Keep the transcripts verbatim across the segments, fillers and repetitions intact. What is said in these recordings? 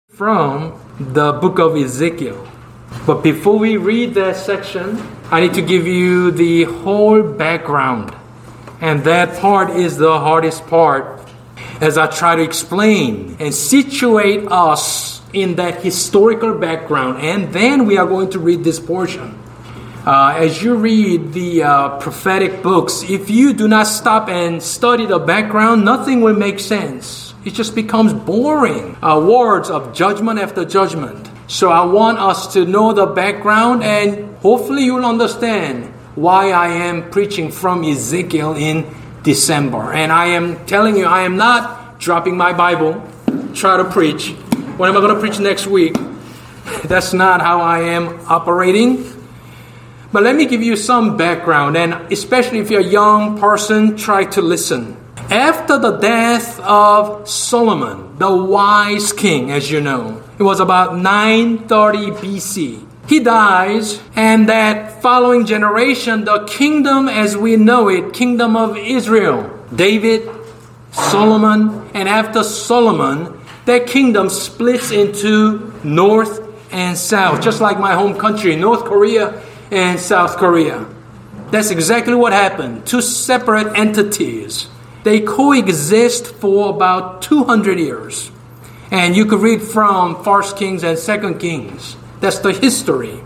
from the book of Ezekiel. But before we read that section, I need to give you the whole background. And that part is the hardest part as I try to explain and situate us in that historical background. And then we are going to read this portion. Uh, as you read the uh, prophetic books, if you do not stop and study the background, nothing will make sense. It just becomes boring. Uh, words of judgment after judgment. So I want us to know the background, and hopefully you'll understand why I am preaching from Ezekiel in December. And I am telling you, I am not dropping my Bible, try to preach. When am I going to preach next week? That's not how I am operating. But let me give you some background, and especially if you're a young person, try to listen. After the death of Solomon, the wise king, as you know, it was about nine thirty B C. He dies, and that following generation, the kingdom as we know it, kingdom of Israel, David, Solomon, and after Solomon, that kingdom splits into north and south, just like my home country, North Korea and South Korea. That's exactly what happened. Two separate entities. They coexist for about two hundred years. And you could read from First Kings and Second Kings. That's the history.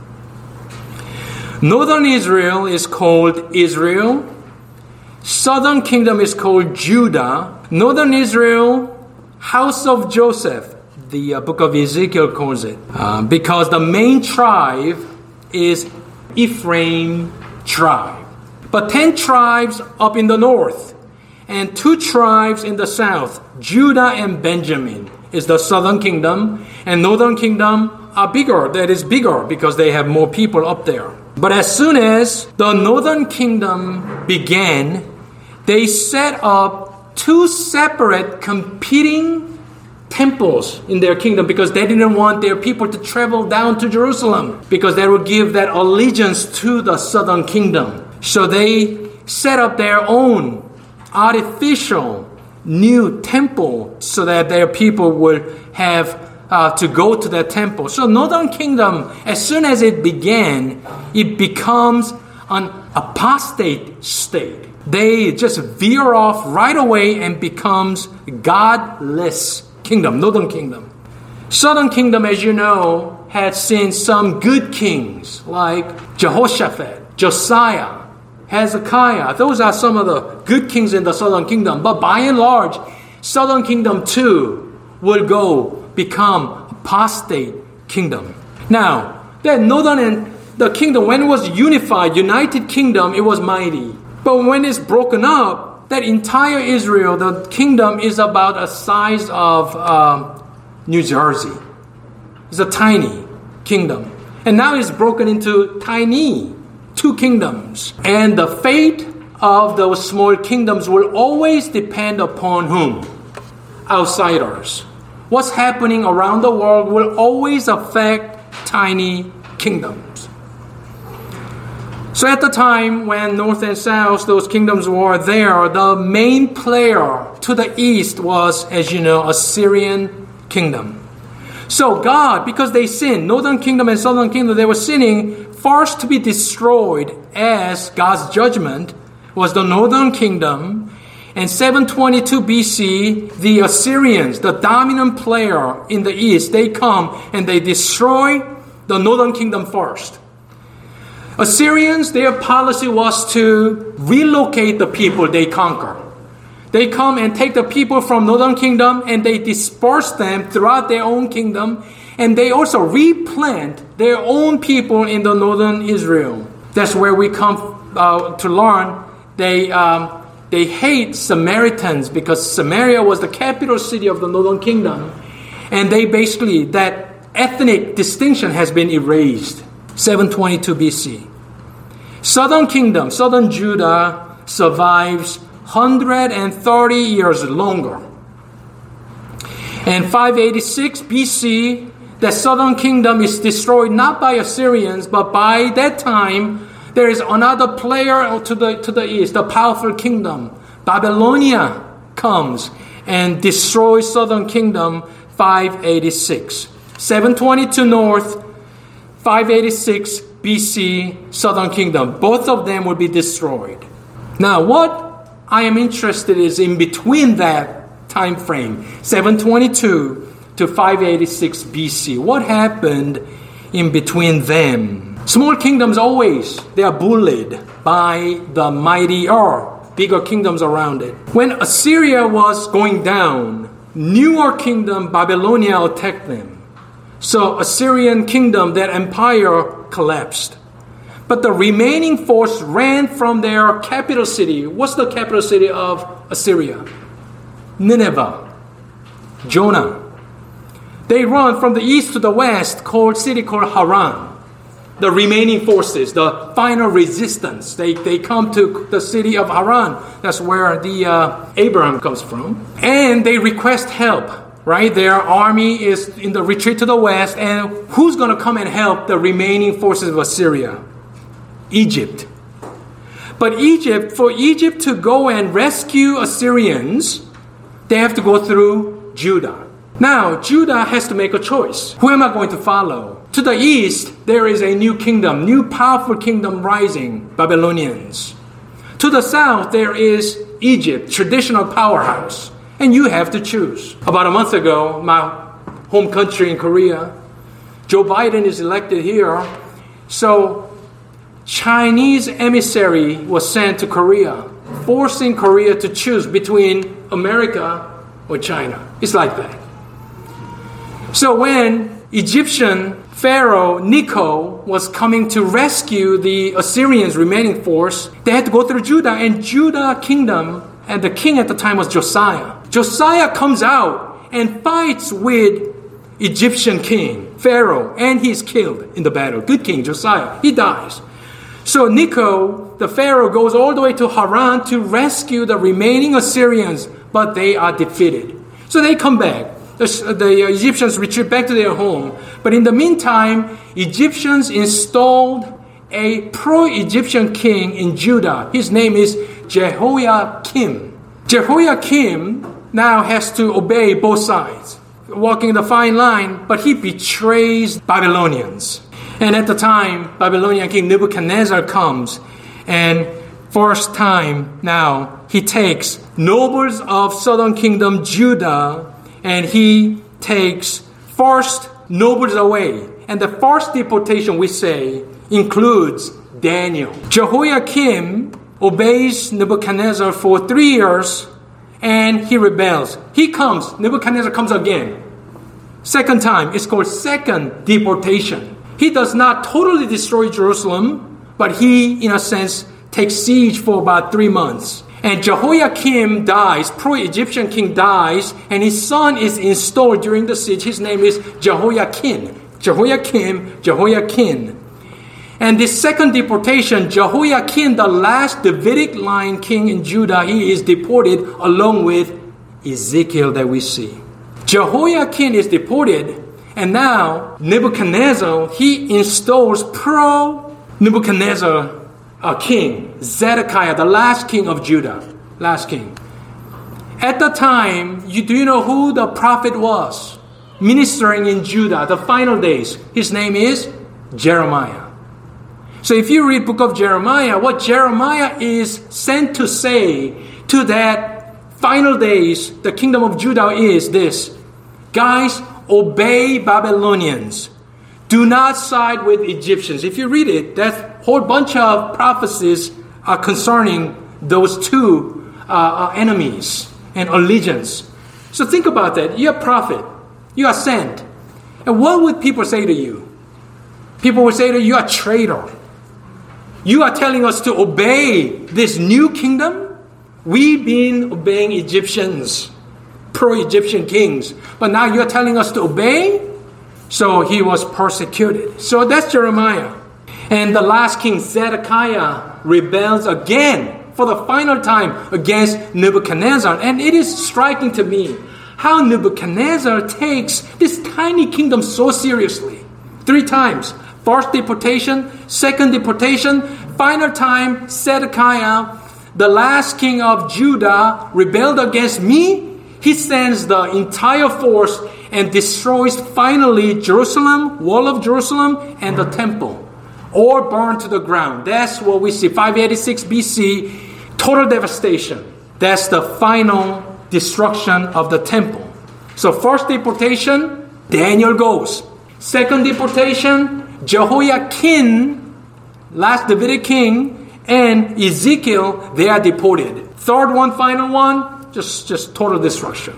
Northern Israel is called Israel. Southern kingdom is called Judah. Northern Israel, house of Joseph. The uh, book of Ezekiel calls it. Uh, because the main tribe is Ephraim tribe. But ten tribes up in the north. And two tribes in the south, Judah and Benjamin, is the southern kingdom. And northern kingdom are bigger. That is bigger because they have more people up there. But as soon as the northern kingdom began, they set up two separate competing temples in their kingdom because they didn't want their people to travel down to Jerusalem because they would give that allegiance to the southern kingdom. So they set up their own artificial new temple so that their people would have uh, to go to that temple. So northern kingdom, as soon as it began, it becomes an apostate state. They just veer off right away and becomes godless kingdom, northern kingdom. Southern kingdom, as you know, had seen some good kings like Jehoshaphat, Josiah, Hezekiah. Those are some of the good kings in the southern kingdom. But by and large, southern kingdom too will go become apostate kingdom. Now, that northern and the kingdom, when it was unified, united kingdom, it was mighty. But when it's broken up, that entire Israel, the kingdom is about the size of um, New Jersey. It's a tiny kingdom. And now it's broken into tiny two kingdoms. And the fate of those small kingdoms will always depend upon whom? Outsiders. What's happening around the world will always affect tiny kingdoms. So at the time when North and South, those kingdoms were there, the main player to the east was, as you know, Assyrian kingdom. So God, because they sinned, Northern kingdom and Southern kingdom, they were sinning, first to be destroyed as God's judgment was the Northern kingdom. And seven twenty-two B C, the Assyrians, the dominant player in the east, they come and they destroy the Northern kingdom first. Assyrians, their policy was to relocate the people they conquer. They come and take the people from Northern kingdom and they disperse them throughout their own kingdom. And they also replant their own people in the northern Israel. That's where we come uh, to learn they um, they hate Samaritans because Samaria was the capital city of the northern kingdom. And they basically, that ethnic distinction has been erased. seven twenty-two B C. Southern kingdom, southern Judah survives one hundred thirty years longer. And five eighty-six B C, the southern kingdom is destroyed not by Assyrians, but by that time, there is another player to the, to the east, the powerful kingdom. Babylonia comes and destroys southern kingdom five eighty-six. seven twenty-two north, five eighty-six B C, Southern Kingdom. Both of them will be destroyed. Now, what I am interested is in between that time frame, seven twenty-two to five eighty-six B C. What happened in between them? Small kingdoms always, they are bullied by the mightier, bigger kingdoms around it. When Assyria was going down, newer kingdom, Babylonia, attacked them. So Assyrian kingdom, that empire collapsed. But the remaining force ran from their capital city. What's the capital city of Assyria? Nineveh. Jonah. They run from the east to the west, called city called Haran. The remaining forces, the final resistance, they, they come to the city of Haran. That's where the uh, Abraham comes from. And they request help, right? Their army is in the retreat to the west. And who's going to come and help the remaining forces of Assyria? Egypt. But Egypt, for Egypt to go and rescue Assyrians, they have to go through Judah. Now, Judah has to make a choice. Who am I going to follow? To the east, there is a new kingdom, new powerful kingdom rising, Babylonians. To the south, there is Egypt, traditional powerhouse. And you have to choose. About a month ago, my home country in Korea, Joe Biden is elected here. So, Chinese emissary was sent to Korea, forcing Korea to choose between America or China. It's like that. So when Egyptian Pharaoh Necho was coming to rescue the Assyrians' remaining force, they had to go through Judah, and Judah kingdom, and the king at the time was Josiah. Josiah comes out and fights with Egyptian king, Pharaoh, and he's killed in the battle. Good king, Josiah. He dies. So Necho, the Pharaoh, goes all the way to Haran to rescue the remaining Assyrians, but they are defeated. So they come back. The, the Egyptians retreat back to their home. But in the meantime, Egyptians installed a pro-Egyptian king in Judah. His name is Jehoiakim. Jehoiakim now has to obey both sides, walking the fine line, but he betrays Babylonians. And at the time, Babylonian king Nebuchadnezzar comes, and first time now, he takes nobles of southern kingdom Judah, and he takes first nobles away. And the first deportation, we say, includes Daniel. Jehoiakim obeys Nebuchadnezzar for three years, and he rebels. He comes, Nebuchadnezzar comes again. Second time, it's called second deportation. He does not totally destroy Jerusalem, but he, in a sense, takes siege for about three months. And Jehoiakim dies, pro-Egyptian king dies, and his son is installed during the siege. His name is Jehoiakim. Jehoiakim, Jehoiakim. And this second deportation, Jehoiakim, the last Davidic line king in Judah, he is deported along with Ezekiel that we see. Jehoiakim is deported, and now Nebuchadnezzar, he installs pro-Nebuchadnezzar a king, Zedekiah, the last king of Judah. Last king. At the time, you, do you know who the prophet was? Ministering in Judah, the final days. His name is Jeremiah. So if you read book of Jeremiah, what Jeremiah is sent to say to that final days, the kingdom of Judah is this. Guys, obey Babylonians. Do not side with Egyptians. If you read it, that whole bunch of prophecies are concerning those two uh, enemies and allegiance. So think about that. You're a prophet. You are sent. And what would people say to you? People would say to you, you are a traitor. You are telling us to obey this new kingdom? We've been obeying Egyptians, pro-Egyptian kings. But now you're telling us to obey? So he was persecuted. So that's Jeremiah. And the last king, Zedekiah, rebels again for the final time against Nebuchadnezzar. And it is striking to me how Nebuchadnezzar takes this tiny kingdom so seriously. Three times. First deportation, second deportation, final time, Zedekiah, the last king of Judah, rebelled against me. He sends the entire force and destroys finally Jerusalem, wall of Jerusalem, and the temple. All burned to the ground. That's what we see. five eighty-six B C, total devastation. That's the final destruction of the temple. So first deportation, Daniel goes. Second deportation, Jehoiakim, last Davidic king, and Ezekiel, they are deported. Third one, final one, just, just total destruction.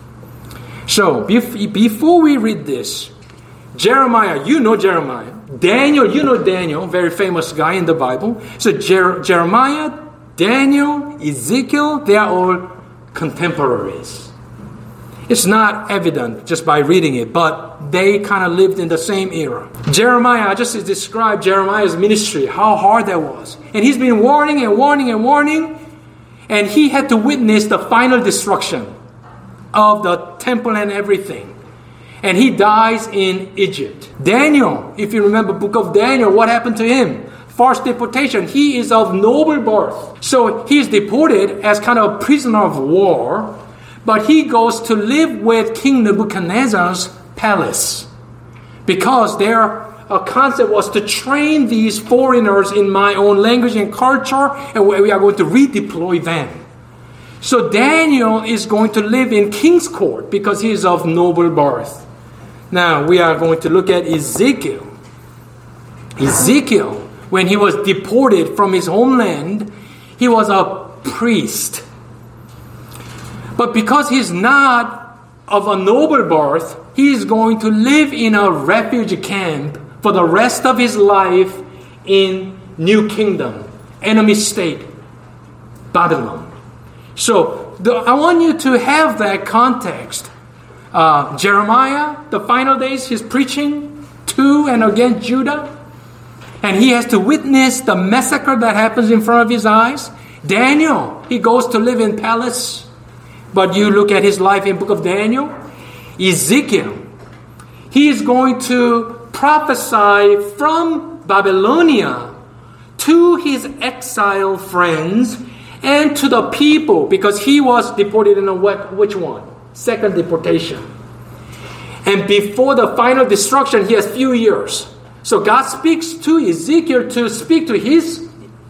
So before we read this, Jeremiah, you know Jeremiah. Daniel, you know Daniel, very famous guy in the Bible. So Jer- Jeremiah, Daniel, Ezekiel, they are all contemporaries. It's not evident just by reading it, but they kind of lived in the same era. Jeremiah, I just described Jeremiah's ministry, how hard that was. And he's been warning and warning and warning, and he had to witness the final destruction of the temple and everything. And he dies in Egypt. Daniel, if you remember book of Daniel, what happened to him? First deportation. He is of noble birth. So he is deported as kind of a prisoner of war. But he goes to live with King Nebuchadnezzar's palace. Because their uh, concept was to train these foreigners in my own language and culture. And we are going to redeploy them. So Daniel is going to live in king's court because he is of noble birth. Now, we are going to look at Ezekiel. Ezekiel, when he was deported from his homeland, he was a priest. But because he's not of a noble birth, he is going to live in a refugee camp for the rest of his life in New Kingdom, enemy state, Babylon. So, the, I want you to have that context. Uh, Jeremiah, the final days, he's preaching to and against Judah. And he has to witness the massacre that happens in front of his eyes. Daniel, he goes to live in palace. But you look at his life in book of Daniel. Ezekiel, he is going to prophesy from Babylonia to his exiled friends and to the people, because he was deported in a which one? Second deportation. And before the final destruction, he has few years. So God speaks to Ezekiel to speak to his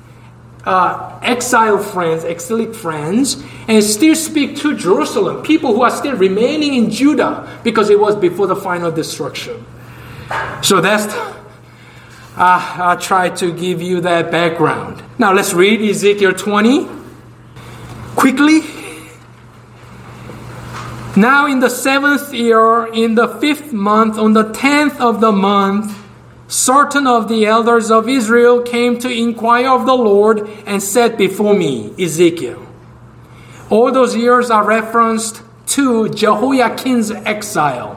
uh, exiled friends, exilic friends, and still speak to Jerusalem, people who are still remaining in Judah, because it was before the final destruction. So that's, uh, I'll try to give you that background. Now let's read Ezekiel twenty quickly. Now in the seventh year, in the fifth month, on the tenth of the month, certain of the elders of Israel came to inquire of the Lord and said before me, Ezekiel. All those years are referenced to Jehoiakim's exile.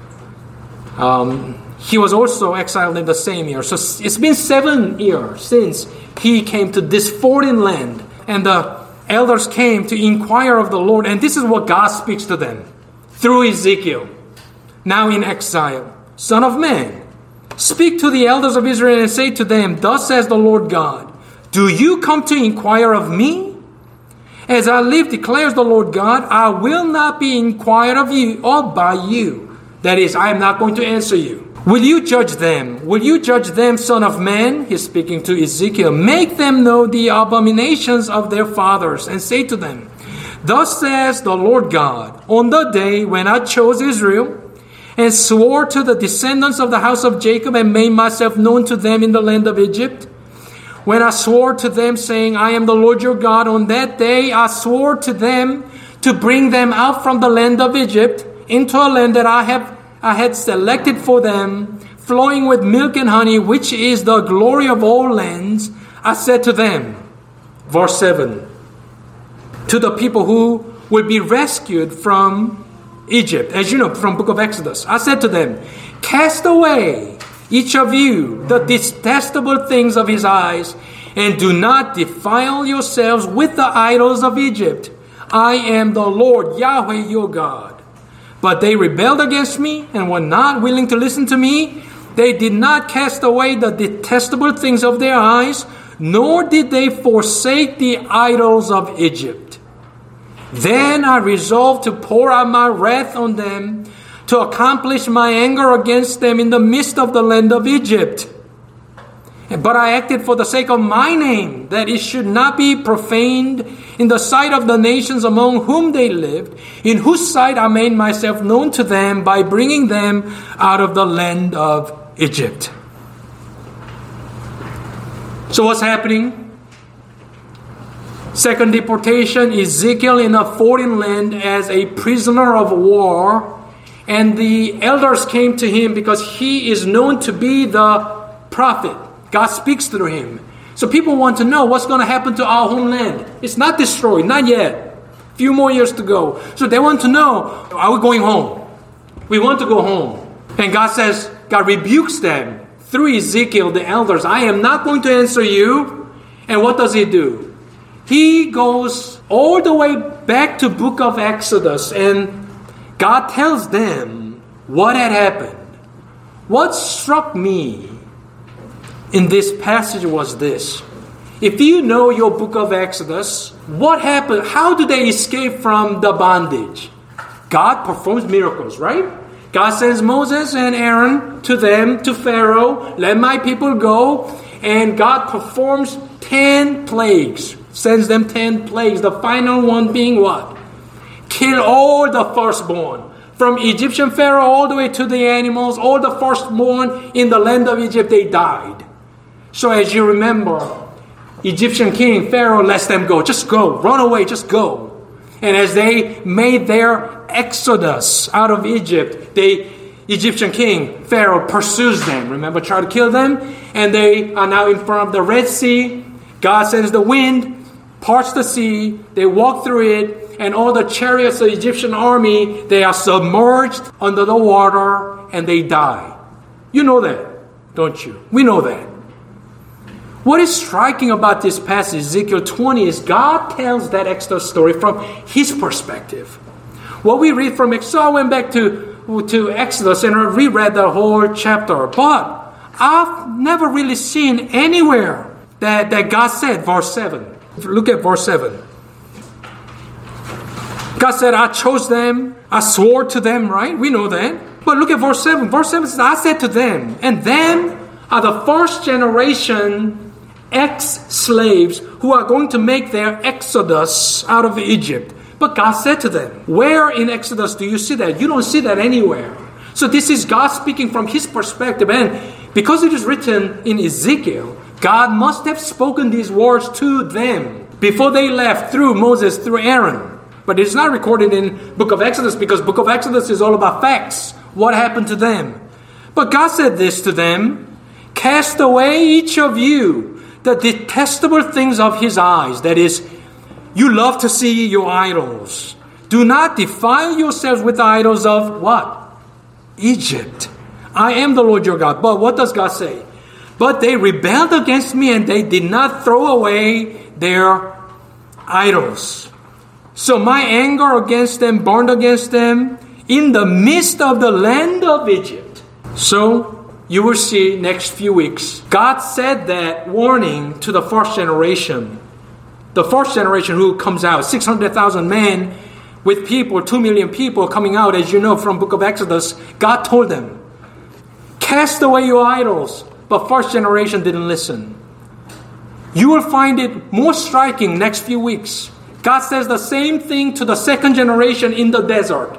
Um, he was also exiled in the same year. So it's been seven years since he came to this foreign land. And the elders came to inquire of the Lord, and this is what God speaks to them through Ezekiel, now in exile. Son of man, speak to the elders of Israel and say to them, thus says the Lord God, do you come to inquire of me? As I live, declares the Lord God, I will not be inquired of you or by you. That is, I am not going to answer you. Will you judge them? Will you judge them, son of man? He's speaking to Ezekiel. Make them know the abominations of their fathers and say to them, thus says the Lord God, on the day when I chose Israel and swore to the descendants of the house of Jacob and made myself known to them in the land of Egypt, when I swore to them saying, I am the Lord your God, on that day I swore to them to bring them out from the land of Egypt into a land that I have I had selected for them, flowing with milk and honey, which is the glory of all lands. I said to them, verse seven, to the people who will be rescued from Egypt, as you know, from book of Exodus, I said to them, cast away each of you the detestable things of his eyes, and do not defile yourselves with the idols of Egypt. I am the Lord Yahweh your God. But they rebelled against me and were not willing to listen to me. They did not cast away the detestable things of their eyes, nor did they forsake the idols of Egypt. Then I resolved to pour out my wrath on them to accomplish my anger against them in the midst of the land of Egypt. But I acted for the sake of my name, that it should not be profaned in the sight of the nations among whom they lived, in whose sight I made myself known to them by bringing them out of the land of Egypt. So what's happening? Second deportation, Ezekiel in a foreign land as a prisoner of war. And the elders came to him because he is known to be the prophet. God speaks through him. So people want to know what's going to happen to our homeland. It's not destroyed, not yet. A few more years to go. So they want to know, are we going home? We want to go home. And God says, God rebukes them through Ezekiel, the elders. I am not going to answer you. And what does he do? He goes all the way back to book of Exodus, and God tells them what had happened. What struck me in this passage was this. If you know your book of Exodus, what happened? How do they escape from the bondage? God performs miracles, right? God sends Moses and Aaron to them, to Pharaoh, let my people go. And God performs ten plagues, sends them ten plagues. The final one being what? Kill all the firstborn. From Egyptian Pharaoh all the way to the animals, all the firstborn in the land of Egypt, they died. So as you remember, Egyptian king Pharaoh lets them go. Just go. Run away. Just go. And as they made their exodus out of Egypt, the Egyptian king Pharaoh pursues them. Remember, try to kill them. And they are now in front of the Red Sea. God sends the wind, parts the sea. They walk through it. And all the chariots of the Egyptian army, they are submerged under the water and they die. You know that, don't you? We know that. What is striking about this passage, Ezekiel twenty, is God tells that Exodus story from his perspective. What we read from Exodus, so I went back to, to Exodus and reread the whole chapter. But I've never really seen anywhere that, that God said, verse seven. Look at verse seven. God said, I chose them, I swore to them, right? We know that. But look at verse seven. Verse seven says, I said to them, and them are the first generation ex-slaves who are going to make their exodus out of Egypt. But God said to them, where in Exodus do you see that? You don't see that anywhere. So this is God speaking from his perspective. And because it is written in Ezekiel, God must have spoken these words to them before they left through Moses, through Aaron. But it's not recorded in book of Exodus because book of Exodus is all about facts. What happened to them? But God said this to them, cast away each of you the detestable things of his eyes. That is, you love to see your idols. Do not defile yourselves with the idols of what? Egypt. I am the Lord your God. But what does God say? But they rebelled against me and they did not throw away their idols. So my anger against them burned against them in the midst of the land of Egypt. So you will see next few weeks, God said that warning to the first generation. The first generation who comes out, six hundred thousand men with people, two million people coming out, as you know from book of Exodus. God told them, cast away your idols. But first generation didn't listen. You will find it more striking next few weeks. God says the same thing to the second generation in the desert.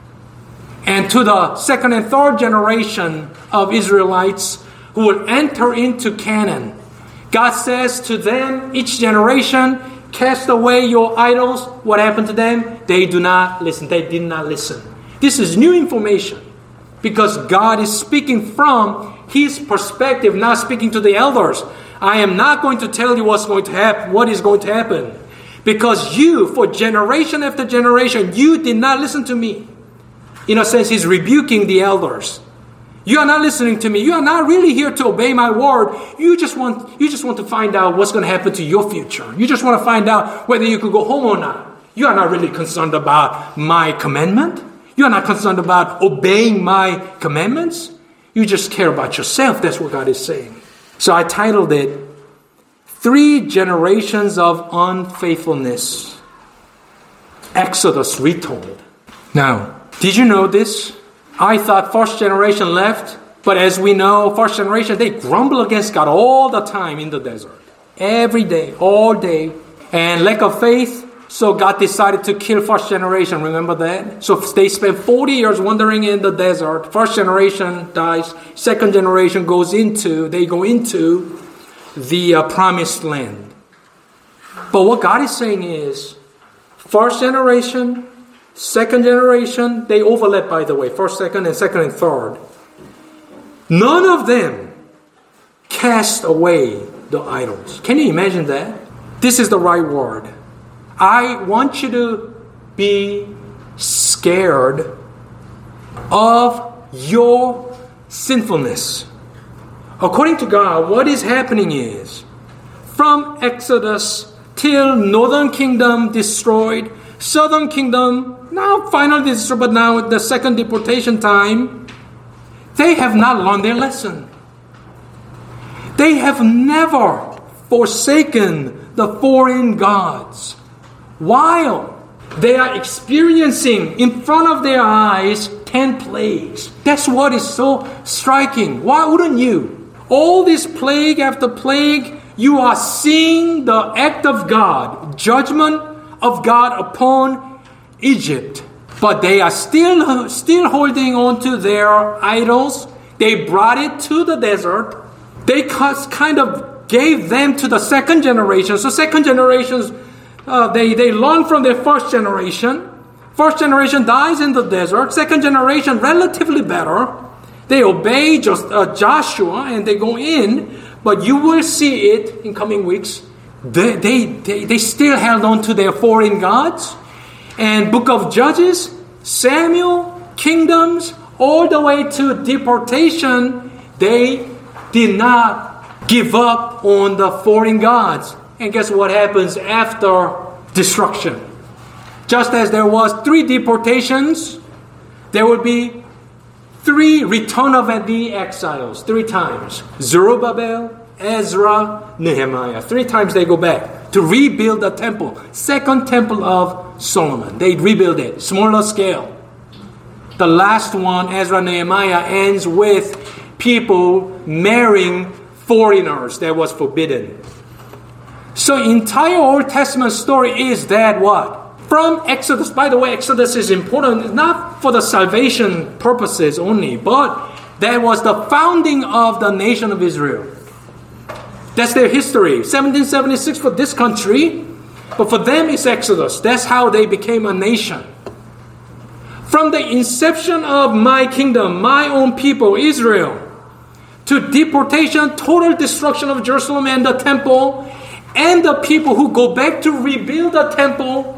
And to the second and third generation of Israelites who will enter into Canaan. God says to them, each generation, cast away your idols. What happened to them? They do not listen. They did not listen. This is new information because God is speaking from his perspective, not speaking to the elders. I am not going to tell you what's going to happen, what is going to happen. Because you, for generation after generation, you did not listen to me. In a sense, he's rebuking the elders. You are not listening to me. You are not really here to obey my word. You just want, you just want to find out what's going to happen to your future. You just want to find out whether you could go home or not. You are not really concerned about my commandment. You are not concerned about obeying my commandments. You just care about yourself. That's what God is saying. So I titled it, Three Generations of Unfaithfulness. Exodus Retold. Now, did you know this? I thought first generation left, but as we know, first generation, they grumble against God all the time in the desert. Every day, all day. And lack of faith, so God decided to kill first generation. Remember that? So they spent forty years wandering in the desert. First generation dies. Second generation goes into, they go into the uh, promised land. But what God is saying is, first generation, second generation, they overlap, by the way. First, second, and second and third. None of them cast away the idols. Can you imagine that? This is the right word. I want you to be scared of your sinfulness. According to God, what is happening is, from Exodus till northern kingdom destroyed, southern kingdom now finally destroyed, but now the second deportation time, they have not learned their lesson. They have never forsaken the foreign gods, while they are experiencing in front of their eyes ten plagues. That's what is so striking. Why wouldn't you? All this plague after plague, you are seeing the act of God, judgment of God upon Egypt. But they are still, still holding on to their idols. They brought it to the desert. They kind of gave them to the second generation. So second generations, uh, they, they learn from their first generation. First generation dies in the desert. Second generation, relatively better. They obey just, uh, Joshua and they go in. But you will see it in coming weeks. They, they, they, they still held on to their foreign gods. And book of Judges, Samuel, kingdoms, all the way to deportation, they did not give up on the foreign gods. And guess what happens after destruction? Just as there was three deportations, there will be three return of the exiles, three times. Zerubbabel, Ezra, Nehemiah. Three times they go back to rebuild the temple. Second temple of Solomon. They rebuild it, smaller scale. The last one, Ezra, Nehemiah, ends with people marrying foreigners. That was forbidden. So entire Old Testament story is that what? From Exodus, by the way, Exodus is important, not for the salvation purposes only, but that was the founding of the nation of Israel. That's their history. seventeen seventy-six for this country, but for them it's Exodus. That's how they became a nation. From the inception of my kingdom, my own people, Israel, to deportation, total destruction of Jerusalem and the temple, and the people who go back to rebuild the temple,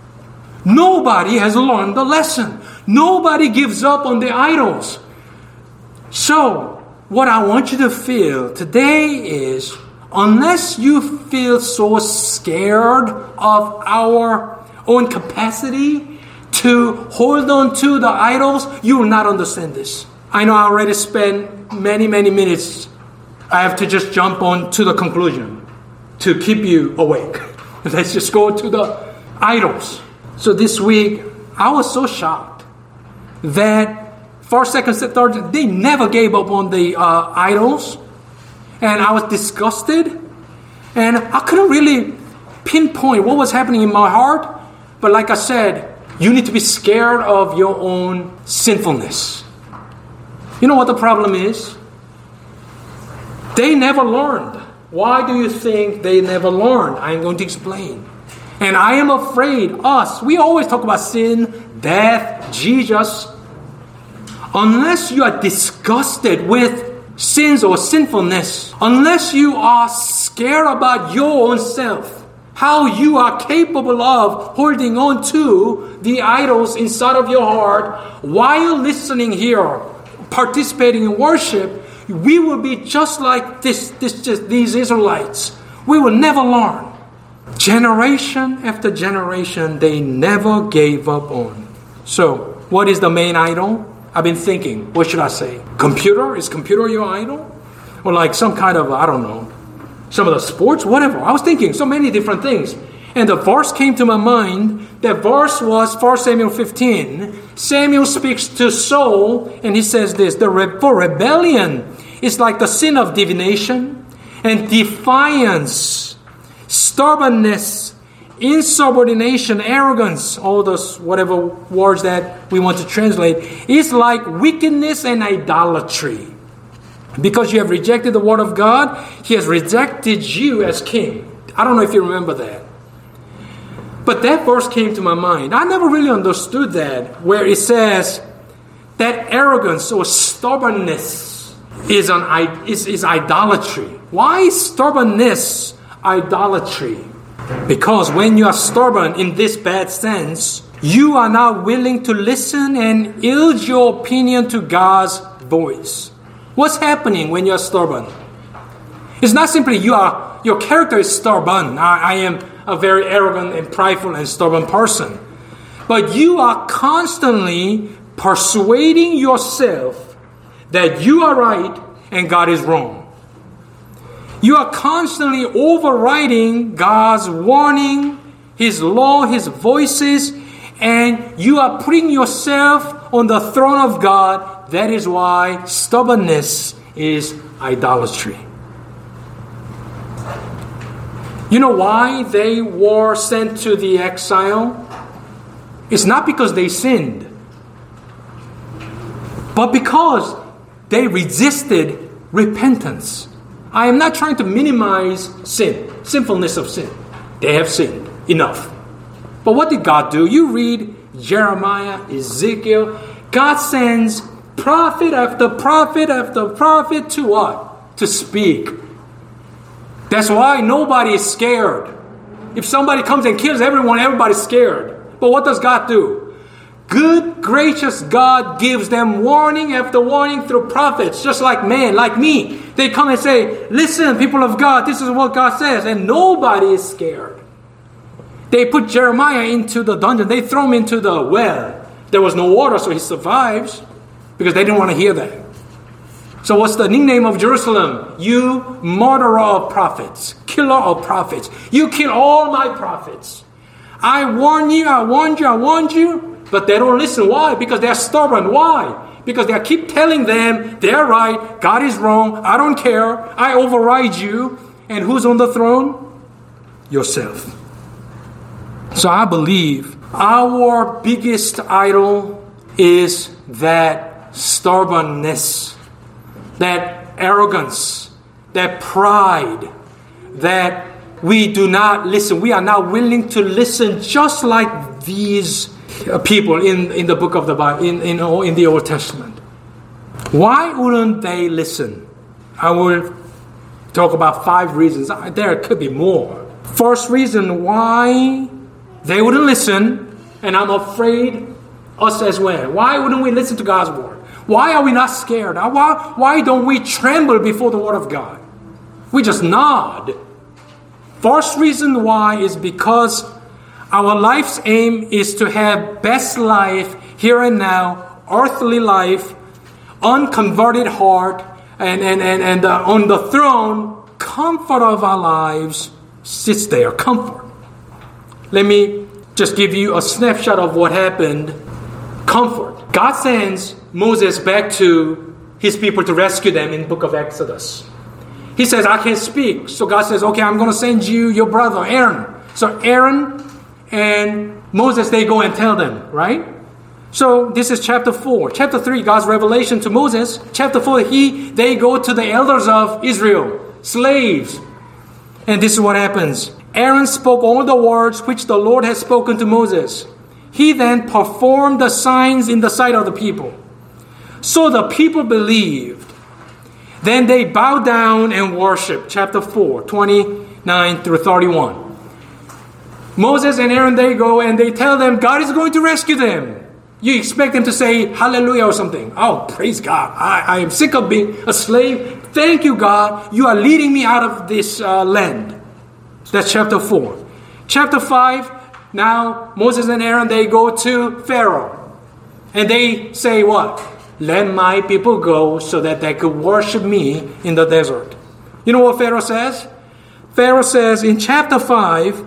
nobody has learned the lesson. Nobody gives up on the idols. So, what I want you to feel today is, unless you feel so scared of our own capacity to hold on to the idols, you will not understand this. I know I already spent many, many minutes. I have to just jump on to the conclusion to keep you awake. Let's just go to the idols. So this week, I was so shocked that first, second, third, they never gave up on the uh, idols. And I was disgusted. And I couldn't really pinpoint what was happening in my heart. But like I said, you need to be scared of your own sinfulness. You know what the problem is? They never learned. Why do you think they never learned? I'm going to explain. And I am afraid, us, we always talk about sin, death, Jesus. Unless you are disgusted with sins or sinfulness, unless you are scared about your own self, how you are capable of holding on to the idols inside of your heart while listening here, participating in worship, we will be just like this, this, just these Israelites. We will never learn. Generation after generation, they never gave up on. So, what is the main idol? I've been thinking, what should I say? Computer? Is computer your idol? Or like some kind of, I don't know, some of the sports? Whatever. I was thinking so many different things. And the verse came to my mind. That verse was First Samuel fifteen. Samuel speaks to Saul, and he says this, the re- for rebellion is like the sin of divination, and defiance, stubbornness, insubordination, arrogance, all those whatever words that we want to translate, is like wickedness and idolatry. Because you have rejected the word of God, he has rejected you as king. I don't know if you remember that. But that verse came to my mind. I never really understood that, where it says that arrogance or stubbornness is an is, is idolatry. Why is stubbornness idolatry? Because when you are stubborn in this bad sense, you are not willing to listen and yield your opinion to God's voice. What's happening when you are stubborn? It's not simply you are your character is stubborn. I, I am a very arrogant and prideful and stubborn person. But you are constantly persuading yourself that you are right and God is wrong. You are constantly overriding God's warning, His law, His voices, and you are putting yourself on the throne of God. That is why stubbornness is idolatry. You know why they were sent to the exile? It's not because they sinned, but because they resisted repentance. I am not trying to minimize sin, sinfulness of sin. They have sinned enough. But what did God do? You read Jeremiah, Ezekiel. God sends prophet after prophet after prophet to what? To speak. That's why nobody is scared. If somebody comes and kills everyone, everybody's scared. But what does God do? Good, gracious God gives them warning after warning through prophets, just like man, like me. They come and say, listen, people of God, this is what God says. And nobody is scared. They put Jeremiah into the dungeon. They throw him into the well. There was no water, so he survives because they didn't want to hear that. So what's the nickname of Jerusalem? You murderer of prophets, killer of prophets. You kill all my prophets. I warn you, I warned you, I warned you. But they don't listen. Why? Because they're stubborn. Why? Because they keep telling them they're right, God is wrong, I don't care, I override you. And who's on the throne? Yourself. So I believe our biggest idol is that stubbornness, that arrogance, that pride, that we do not listen. We are not willing to listen, just like these people in, in the book of the Bible, in, in, in the Old Testament. Why wouldn't they listen? I will talk about five reasons. There could be more. First reason why they wouldn't listen, and I'm afraid us as well. Why wouldn't we listen to God's word? Why are we not scared? Why, why don't we tremble before the word of God? We just nod. First reason why is because our life's aim is to have best life here and now, earthly life, unconverted heart, and, and, and, and uh, on the throne, comfort of our lives sits there, comfort. Let me just give you a snapshot of what happened. Comfort. God sends Moses back to his people to rescue them in the book of Exodus. He says, I can't speak. So God says, okay, I'm going to send you your brother, Aaron. So Aaron and Moses, they go and tell them, right? So this is chapter four. Chapter three, God's revelation to Moses. Chapter four, he they go to the elders of Israel, slaves. And this is what happens. Aaron spoke all the words which the Lord had spoken to Moses. He then performed the signs in the sight of the people. So the people believed. Then they bowed down and worshiped. Chapter four, twenty-nine through thirty-one. Moses and Aaron, they go and they tell them God is going to rescue them. You expect them to say hallelujah or something. Oh, praise God. I, I am sick of being a slave. Thank you, God. You are leading me out of this uh, land. That's chapter four. Chapter five, now Moses and Aaron, they go to Pharaoh. And they say what? Let my people go so that they could worship me in the desert. You know what Pharaoh says? Pharaoh says in chapter five,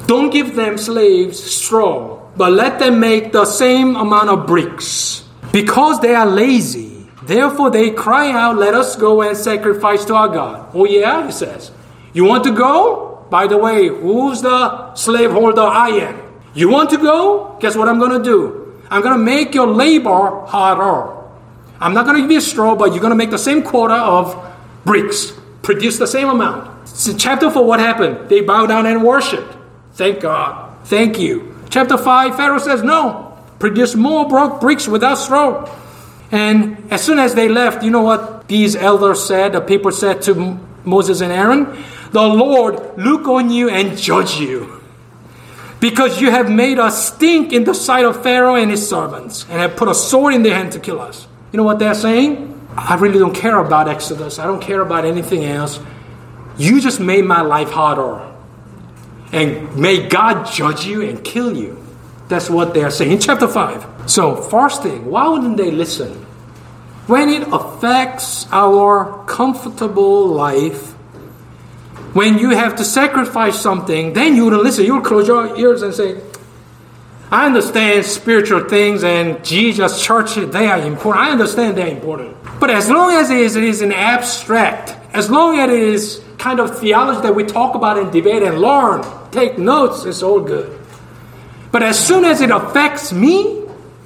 Don't give them slaves straw, but let them make the same amount of bricks. Because they are lazy, therefore they cry out, let us go and sacrifice to our God. Oh yeah, he says. You want to go? By the way, who's the slaveholder? I am. You want to go? Guess what I'm going to do? I'm going to make your labor harder. I'm not going to give you straw, but you're going to make the same quota of bricks. Produce the same amount. So chapter four, what happened? They bow down and worshiped. Thank God. Thank you. Chapter five, Pharaoh says, no. Produce more bricks without straw. And as soon as they left, you know what these elders said, the people said to Moses and Aaron? The Lord look on you and judge you, because you have made us stink in the sight of Pharaoh and his servants, and have put a sword in their hand to kill us. You know what they're saying? I really don't care about Exodus. I don't care about anything else. You just made my life harder. And may God judge you and kill you. That's what they're saying in chapter five. So, first thing, why wouldn't they listen? When it affects our comfortable life, when you have to sacrifice something, then you wouldn't listen. You would close your ears and say, I understand spiritual things and Jesus, church, they are important. I understand they're important. But as long as it is, it is an abstract, as long as it is kind of theology that we talk about and debate and learn, take notes, it's all good. But as soon as it affects me,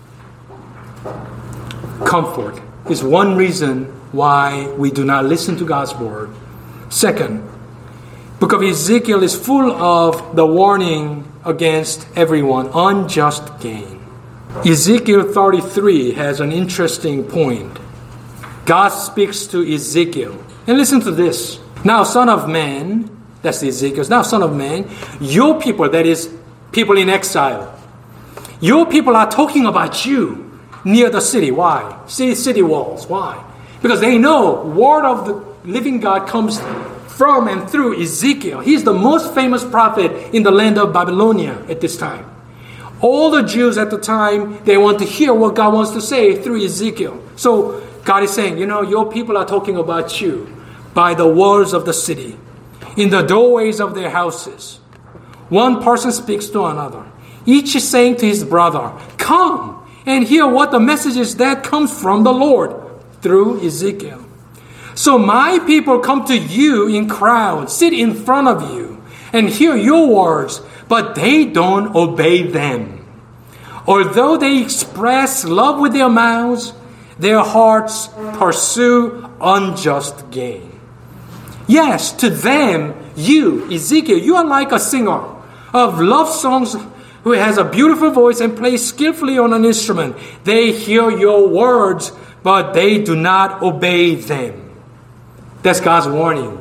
comfort is one reason why we do not listen to God's word. Second, book of Ezekiel is full of the warning against everyone, unjust gain. Ezekiel thirty-three has an interesting point. God speaks to Ezekiel. And listen to this. Now, son of man, that's Ezekiel. Now, son of man, your people, that is, people in exile, your people are talking about you near the city. Why? City, city walls. Why? Because they know word of the living God comes from and through Ezekiel. He's the most famous prophet in the land of Babylonia at this time. All the Jews at the time, they want to hear what God wants to say through Ezekiel. So God is saying, you know, your people are talking about you by the walls of the city, in the doorways of their houses. One person speaks to another. Each is saying to his brother, come and hear what the message is that comes from the Lord through Ezekiel. So my people come to you in crowds, sit in front of you, and hear your words, but they don't obey them. Although they express love with their mouths, their hearts pursue unjust gain. Yes, to them, you, Ezekiel, you are like a singer of love songs who has a beautiful voice and plays skillfully on an instrument. They hear your words, but they do not obey them. That's God's warning.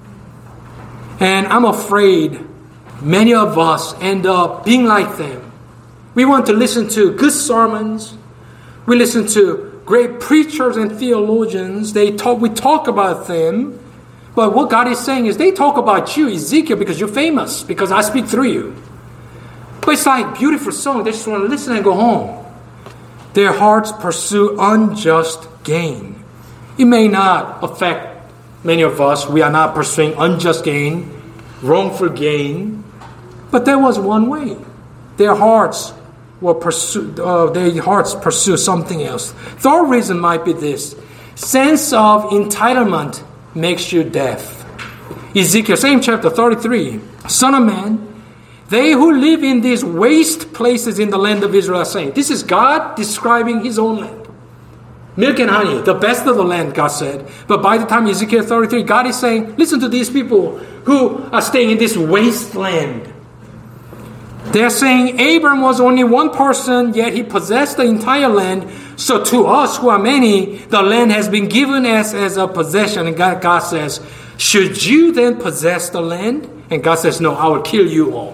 And I'm afraid many of us end up being like them. We want to listen to good sermons. We listen to great preachers and theologians. They talk. We talk about them. But what God is saying is they talk about you, Ezekiel, because you're famous, because I speak through you. But it's like beautiful song. They just want to listen and go home. Their hearts pursue unjust gain. It may not affect many of us. We are not pursuing unjust gain, wrongful gain. But there was one way. Their hearts will pursue. Uh, their hearts pursue something else. Third reason might be this: sense of entitlement makes you deaf. Ezekiel, same chapter thirty-three. Son of man, they who live in these waste places in the land of Israel are saying. This is God describing his own land. Milk and honey, the best of the land, God said. But by the time Ezekiel thirty-three, God is saying, listen to these people who are staying in this wasteland. They're saying Abram was only one person, yet he possessed the entire land. So to us who are many, the land has been given as, as a possession. And God, God says, should you then possess the land? And God says, no, I will kill you all.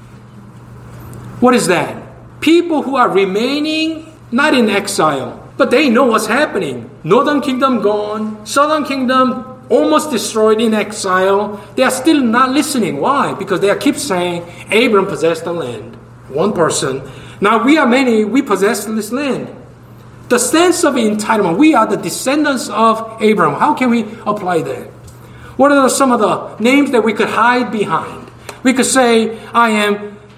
What is that? People who are remaining, not in exile, but they know what's happening. Northern kingdom gone, southern kingdom almost destroyed in exile. They are still not listening. Why? Because they keep saying, Abram possessed the land. One person. Now we are many, we possess this land. The sense of entitlement. We are the descendants of Abram. How can we apply that? What are some of the names that we could hide behind? We could say, I am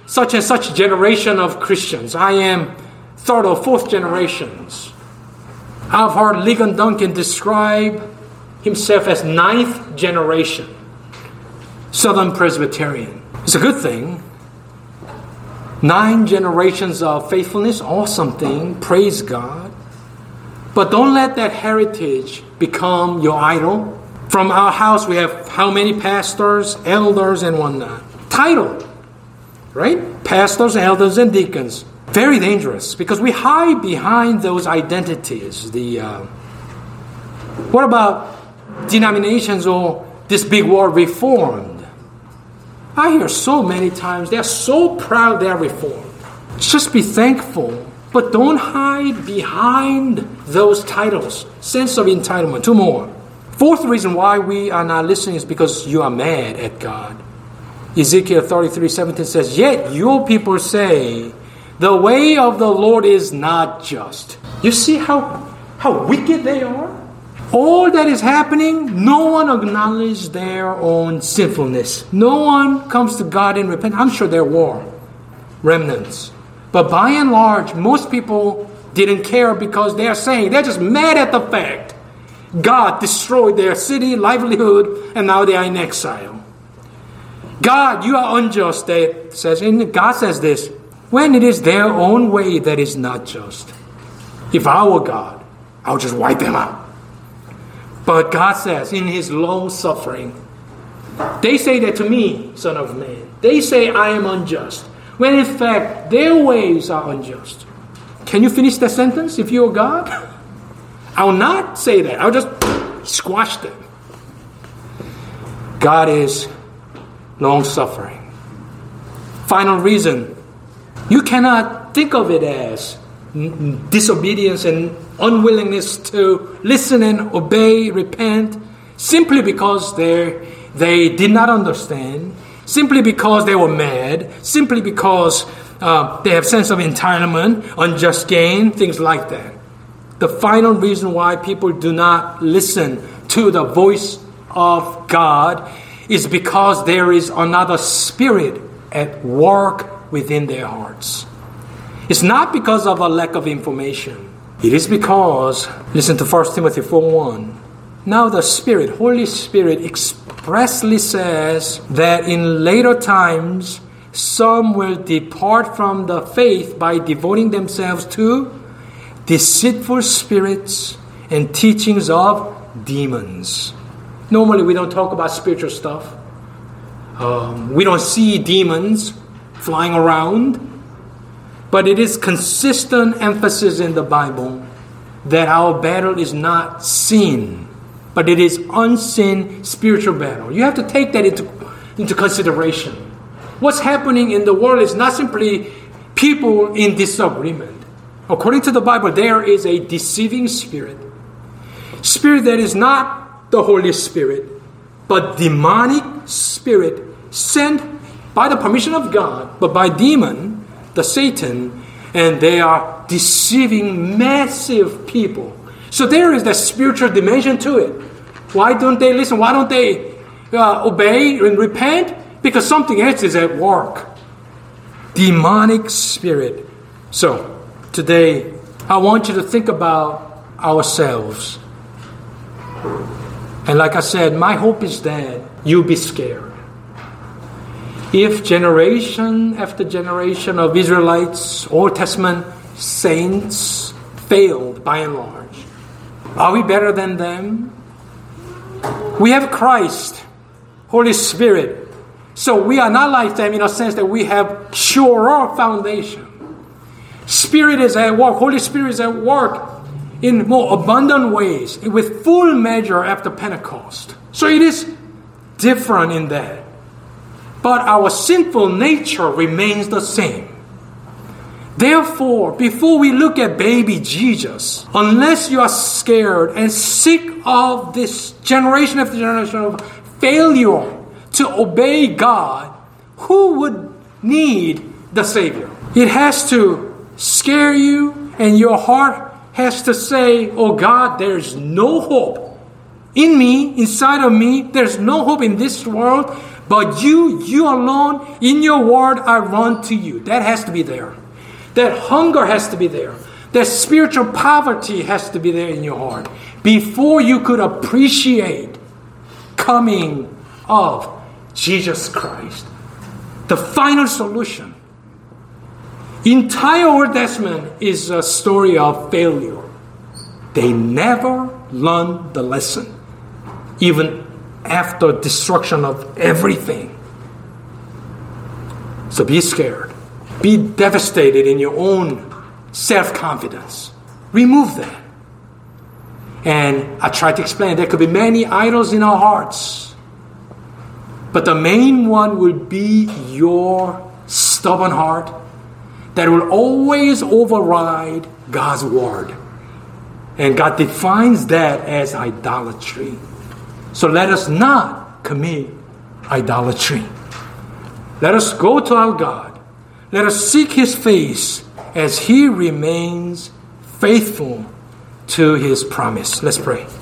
such and such generation of Christians. I am third or fourth generations. I've heard Ligon Duncan describe himself as ninth generation Southern Presbyterian. It's a good thing. Nine generations of faithfulness, awesome thing. Praise God. But don't let that heritage become your idol. From our house, we have how many pastors, elders, and whatnot. Title, right? Pastors, elders, and deacons. Very dangerous because we hide behind those identities. The uh, what about denominations or this big word Reformed? I hear so many times they're so proud they're Reformed. Just be thankful, but don't hide behind those titles. Sense of entitlement. Two more. Fourth reason why we are not listening is because you are mad at God. Ezekiel thirty-three seventeen says, "Yet your people say, the way of the Lord is not just." You see how, how wicked they are? All that is happening, no one acknowledges their own sinfulness. No one comes to God in repentance. I'm sure there were remnants. But by and large, most people didn't care because they're saying, they're just mad at the fact God destroyed their city, livelihood, and now they are in exile. God, you are unjust, they says, and God says this, when it is their own way that is not just. If I were God, I would just wipe them out. But God says, in His long suffering, they say that to me, Son of Man. They say I am unjust, when in fact their ways are unjust. Can you finish that sentence if you're God? I will not say that. I'll just squash them. God is long suffering. Final reason. You cannot think of it as disobedience and unwillingness to listen and obey, repent, simply because they they did not understand, simply because they were mad, simply because uh, they have sense of entitlement, unjust gain, things like that. The final reason why people do not listen to the voice of God is because there is another spirit at work within their hearts. It's not because of a lack of information. It is because, listen to First Timothy four one. Now the Spirit, Holy Spirit, expressly says that in later times, some will depart from the faith by devoting themselves to deceitful spirits and teachings of demons. Normally we don't talk about spiritual stuff. Um, we don't see demons flying around. But it is consistent emphasis in the Bible that our battle is not seen, but it is unseen spiritual battle. You have to take that into, into consideration. What's happening in the world is not simply people in disagreement. According to the Bible, there is a deceiving spirit. Spirit that is not the Holy Spirit, but demonic spirit sent by the permission of God, but by demon, the Satan, and they are deceiving massive people. So there is that spiritual dimension to it. Why don't they listen? Why don't they uh, obey and repent? Because something else is at work. Demonic spirit. So today, I want you to think about ourselves. And like I said, my hope is that you'll be scared. If generation after generation of Israelites, Old Testament saints failed by and large, are we better than them? We have Christ, Holy Spirit. So we are not like them in a sense that we have surer foundation. Spirit is at work. Holy Spirit is at work in more abundant ways, with full measure after Pentecost. So it is different in that. But our sinful nature remains the same. Therefore, before we look at baby Jesus, unless you are scared and sick of this generation after generation of failure to obey God, who would need the Savior? It has to scare you, and your heart has to say, oh God, there's no hope in me, inside of me. There's no hope in this world. But you, you alone, in your word, I run to you. That has to be there. That hunger has to be there. That spiritual poverty has to be there in your heart before you could appreciate coming of Jesus Christ. The final solution. Entire Old Testament is a story of failure. They never learned the lesson, even after destruction of everything. So be scared. Be devastated in your own self-confidence. Remove that. And I tried to explain there could be many idols in our hearts. But the main one will be your stubborn heart that will always override God's word. And God defines that as idolatry. So let us not commit idolatry. Let us go to our God. Let us seek His face as He remains faithful to His promise. Let's pray.